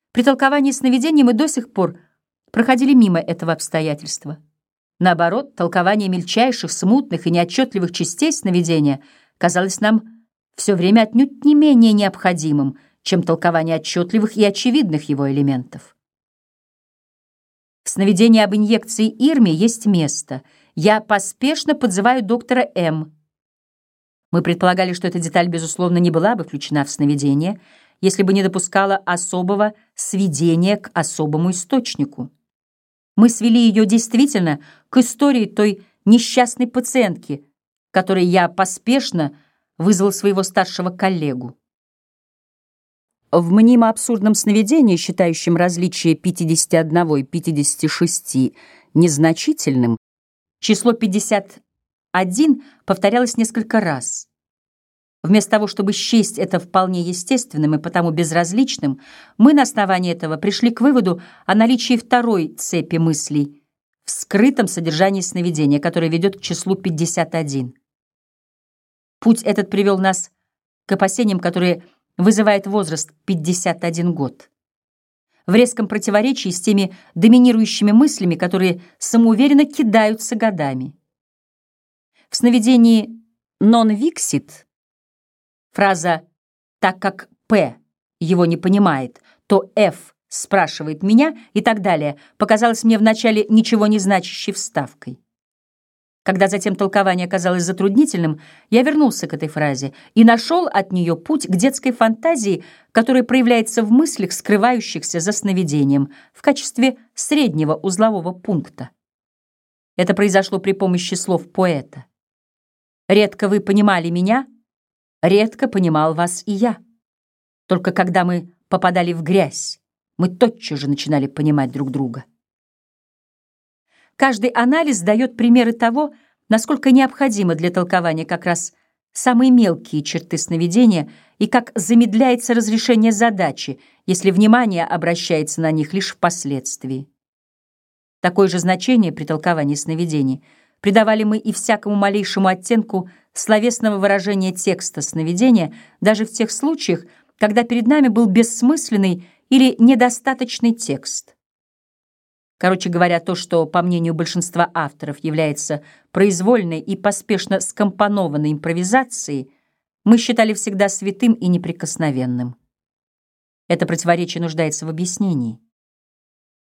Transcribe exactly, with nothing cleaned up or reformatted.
При толковании сновидений мы до сих пор проходили мимо этого обстоятельства. Наоборот, толкование мельчайших, смутных и неотчетливых частей сновидения казалось нам все время отнюдь не менее необходимым, чем толкование отчетливых и очевидных его элементов. В сновидении об инъекции Ирме есть место. Я поспешно подзываю доктора М. Мы предполагали, что эта деталь, безусловно, не была бы включена в сновидение, если бы не допускала особого сведения к особому источнику. Мы свели ее действительно к истории той несчастной пациентки, которой я поспешно вызвал своего старшего коллегу. В мнимо-абсурдном сновидении, считающем различие пятидесяти одного и пятидесяти шести незначительным, число пятьдесят один повторялось несколько раз. Вместо того, чтобы счесть это вполне естественным и потому безразличным, мы на основании этого пришли к выводу о наличии второй цепи мыслей в скрытом содержании сновидения, которое ведет к числу пятьдесят один. Путь этот привел нас к опасениям, которые вызывает возраст пятьдесят один год. В резком противоречии с теми доминирующими мыслями, которые самоуверенно кидаются годами. В сновидении «non vixit» фраза «так как П его не понимает, то Ф спрашивает меня» и так далее показалась мне вначале ничего не значащей вставкой. Когда затем толкование оказалось затруднительным, я вернулся к этой фразе и нашел от нее путь к детской фантазии, которая проявляется в мыслях, скрывающихся за сновидением, в качестве среднего узлового пункта. Это произошло при помощи слов поэта. «Редко вы понимали меня, редко понимал вас и я. Только когда мы попадали в грязь, мы тотчас же начинали понимать друг друга». Каждый анализ дает примеры того, насколько необходимы для толкования как раз самые мелкие черты сновидения и как замедляется разрешение задачи, если внимание обращается на них лишь впоследствии. Такое же значение при толковании сновидений придавали мы и всякому малейшему оттенку словесного выражения текста сновидения, даже в тех случаях, когда перед нами был бессмысленный или недостаточный текст. Короче говоря, то, что, по мнению большинства авторов, является произвольной и поспешно скомпонованной импровизацией, мы считали всегда святым и неприкосновенным. Это противоречие нуждается в объяснении.